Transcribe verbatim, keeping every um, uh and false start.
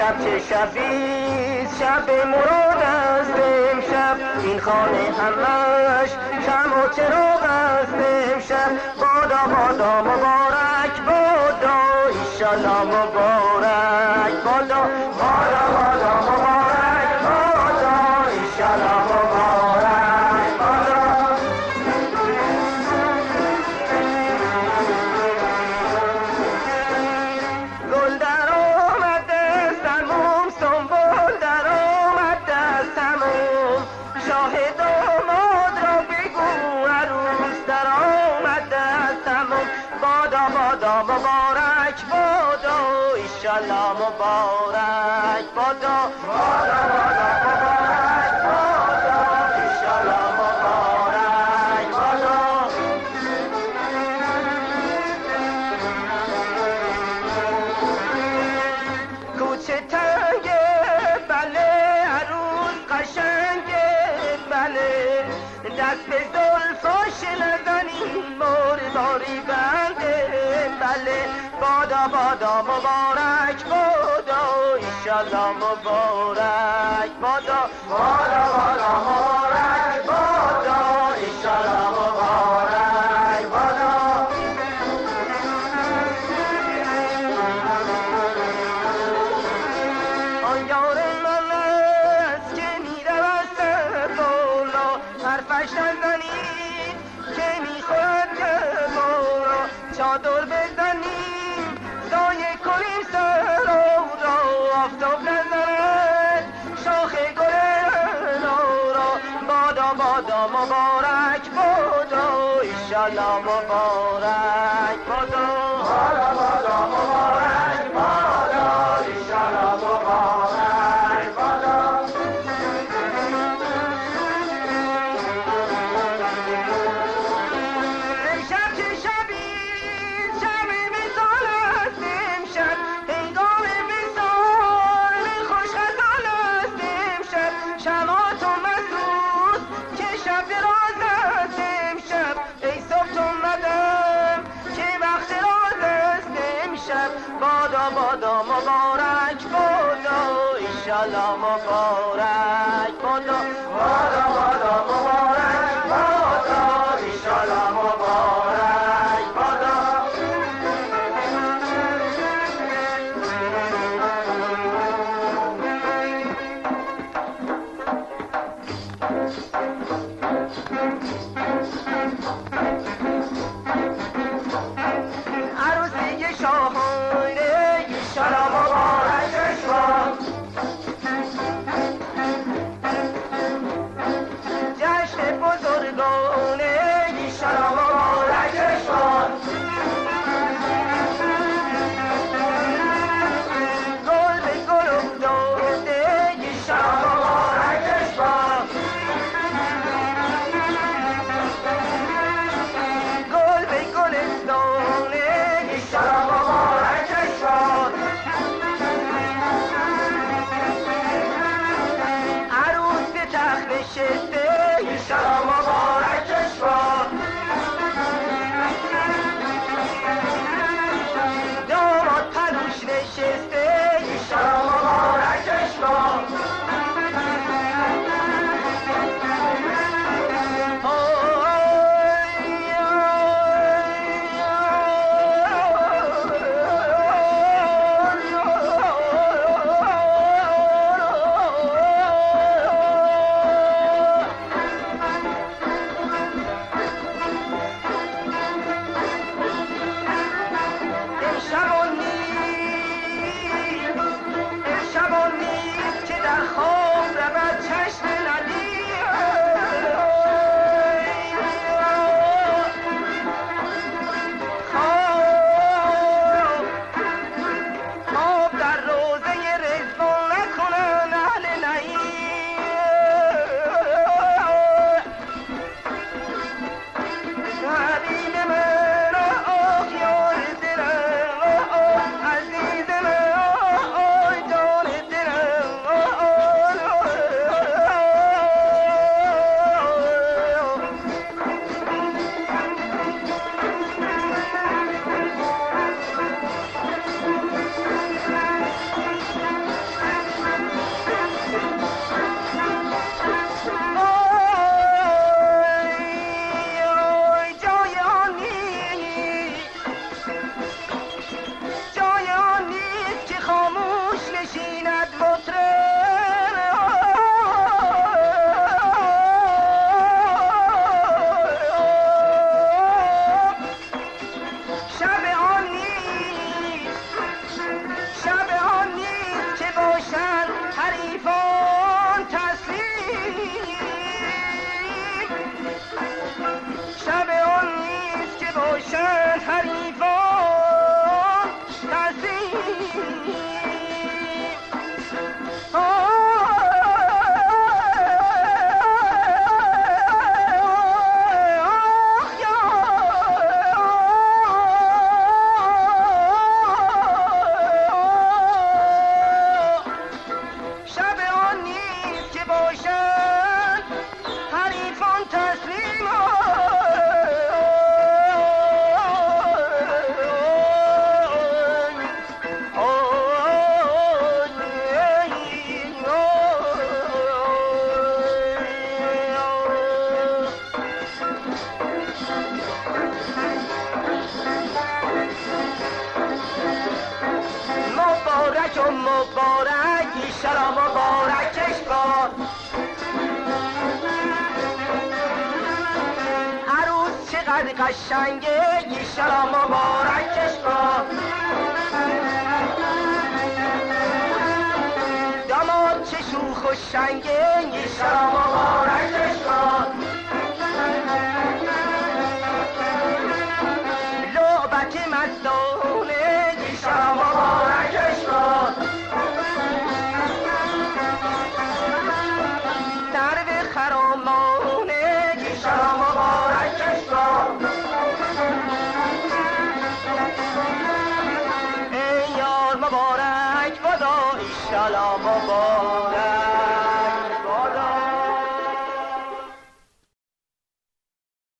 شب چه شبیست شب مراد است امشب این خانه همش شم و چراغ است امشب بادا بادا مبارک بادا ایشالله مبارک بادا بادا بادا مبارک بادا ایشالله مبارک بادا گل در آمد از تموم سنبول در آمد از تموم شاهد آمد را بگو عروس در آمد از تموم بادا بادا مبارک بادا ایشالله مبارک بادا بادا بادا مبارک بادا ایشالله مبارک بادا کوچه تنگه بله عروس قشنگه بله دست به زلفاش نزنین مرداری بنده بله بادا بادا مبارک بادا ایشالله مبارک بادا بادا بادا مبارک بادا ایشالله مبارک بادا آن یار من است که میرود سر بالا حرفش نزنید که میخورد که بارا چادر بزنیم سایه کنیم سر را آفتاب نزند شاخ گل را بادا بادا مبارک بادا ایشالله مبارک بادا بادا بادا مبارک بادا ایشالله مبارک بادا امشب چه شبیست شب وصال است امشب هنگام وصال خوش غزال است امشب شمات و مسعود که شب دراز است امشب ای صبح اومدم که وقت راز است امشب بادا بادا مبارک بادا ایشالله مبارک بادا بادا بادا مبارک بادا ایشالله مبارک بادا عروسی شاهانه ایشالله مبارکش باد بنشیند مطرب شب آن نیست شب آن نیست که باشند حریفان تسلیم شب آن نیست که باشند حریفان تسلیم مبارک و مبارک ایشالا مبارکش باد عروس چقدر قشنگه ایشالا مبارکش باد داماد چه شوخ و شنگه ایشالا مبارکش باد لعبت مستانه ایشالا مبارکش باد درب خرامانه ایشالا مبارکش باد ای یار مبارک بدا ایشالا مبارک